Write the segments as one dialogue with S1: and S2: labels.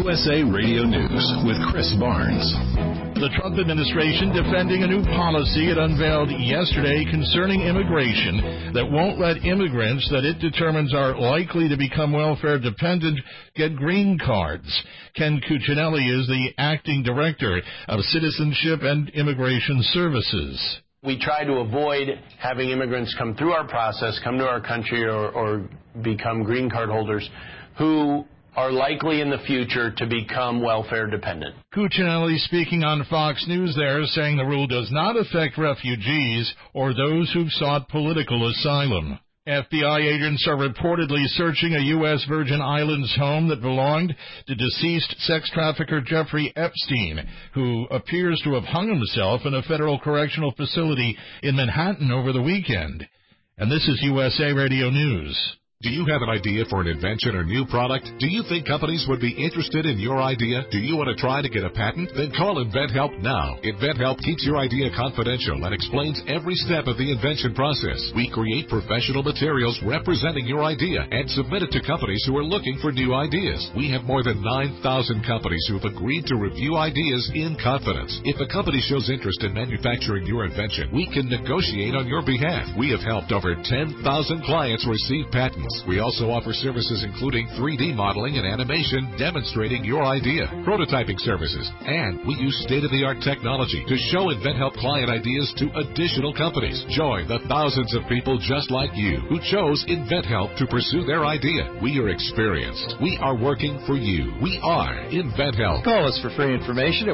S1: USA Radio News with Chris Barnes. The Trump administration defending a new policy it unveiled yesterday concerning immigration that won't let immigrants that it determines are likely to become welfare dependent get green cards. Ken Cuccinelli is the acting director of Citizenship and Immigration Services.
S2: We try to avoid having immigrants come through our process, come to our country, or become green card holders who are likely in the future to become welfare dependent.
S1: Cuccinelli speaking on Fox News there, saying the rule does not affect refugees or those who've sought political asylum. FBI agents are reportedly searching a U.S. Virgin Islands home that belonged to deceased sex trafficker Jeffrey Epstein, who appears to have hung himself in a federal correctional facility in Manhattan over the weekend. And this is USA Radio News.
S3: Do you have an idea for an invention or new product? Do you think companies would be interested in your idea? Do you want to try to get a patent? Then call InventHelp now. InventHelp keeps your idea confidential and explains every step of the invention process. We create professional materials representing your idea and submit it to companies who are looking for new ideas. We have more than 9,000 companies who have agreed to review ideas in confidence. If a company shows interest in manufacturing your invention, we can negotiate on your behalf. We have helped over 10,000 clients receive patents. We also offer services including 3D modeling and animation demonstrating your idea, prototyping services, and we use state-of-the-art technology to show InventHelp client ideas to additional companies. Join the thousands of people just like you who chose InventHelp to pursue their idea. We are experienced. We are working for you. We are InventHelp.
S4: Call us for free information at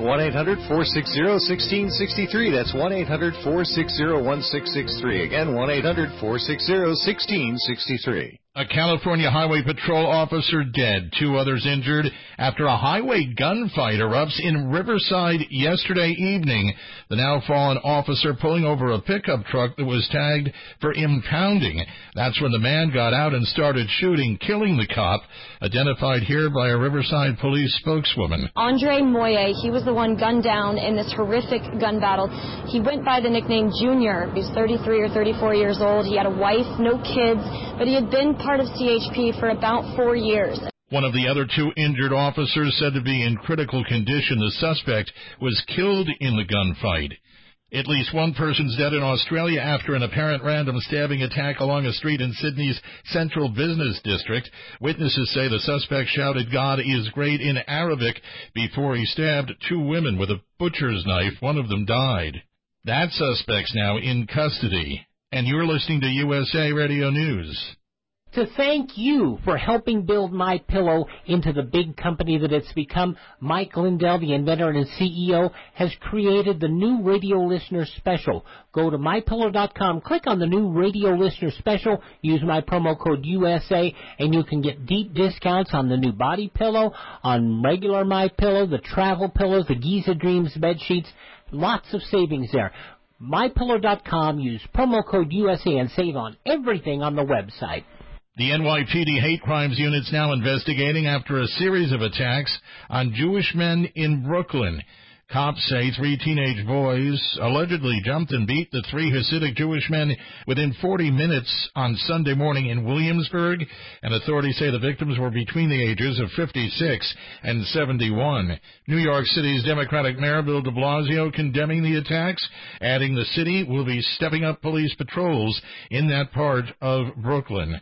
S4: 1-800-460-1663. That's 1-800-460-1663. Again, 1-800-460-1663.
S1: A California Highway Patrol officer dead, 2 others injured after a highway gunfight erupts in Riverside yesterday evening. The now fallen officer pulling over a pickup truck that was tagged for impounding. That's when the man got out and started shooting, killing the cop, identified here by a Riverside police spokeswoman.
S5: Andre Moye, he was the one gunned down in this horrific gun battle. He went by the nickname Junior. He was 33 or 34 years old. He had a wife, no kids, but he had been part of CHP for about 4 years.
S1: One of the other 2 injured officers said to be in critical condition. The suspect was killed in the gunfight. At least one person's dead in Australia after an apparent random stabbing attack along a street in Sydney's central business district. Witnesses say the suspect shouted, "God is great," in Arabic before he stabbed 2 women with a butcher's knife. One of them died. That suspect's now in custody. And you're listening to USA Radio News.
S6: To thank you for helping build MyPillow into the big company that it's become, Mike Lindell, the inventor and CEO, has created the new radio listener special. Go to MyPillow.com, click on the new radio listener special, use my promo code USA, and you can get deep discounts on the new body pillow, on regular MyPillow, the travel pillows, the Giza Dreams bed sheets. Lots of savings there. MyPillow.com, use promo code USA, and save on everything on the website.
S1: The NYPD Hate Crimes Unit's now investigating after a series of attacks on Jewish men in Brooklyn. Cops say 3 teenage boys allegedly jumped and beat the 3 Hasidic Jewish men within 40 minutes on Sunday morning in Williamsburg, and authorities say the victims were between the ages of 56 and 71. New York City's Democratic Mayor Bill de Blasio condemning the attacks, adding the city will be stepping up police patrols in that part of Brooklyn.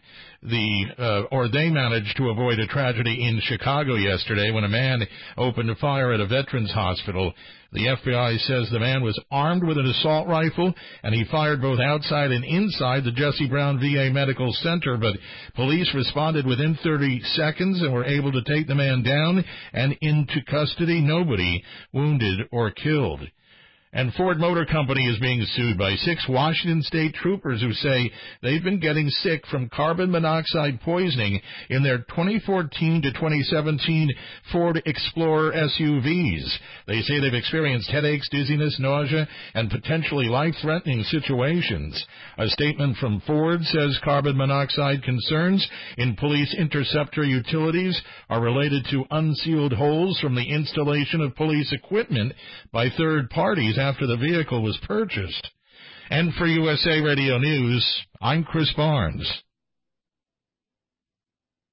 S1: They managed to avoid a tragedy in Chicago yesterday when a man opened fire at a veterans hospital. The FBI says the man was armed with an assault rifle, and he fired both outside and inside the Jesse Brown VA Medical Center, but police responded within 30 seconds and were able to take the man down and into custody. Nobody wounded or killed. And Ford Motor Company is being sued by 6 Washington State troopers who say they've been getting sick from carbon monoxide poisoning in their 2014 to 2017 Ford Explorer SUVs. They say they've experienced headaches, dizziness, nausea, and potentially life-threatening situations. A statement from Ford says carbon monoxide concerns in police interceptor utilities are related to unsealed holes from the installation of police equipment by third parties after the vehicle was purchased. And for USA Radio News, I'm Chris Barnes.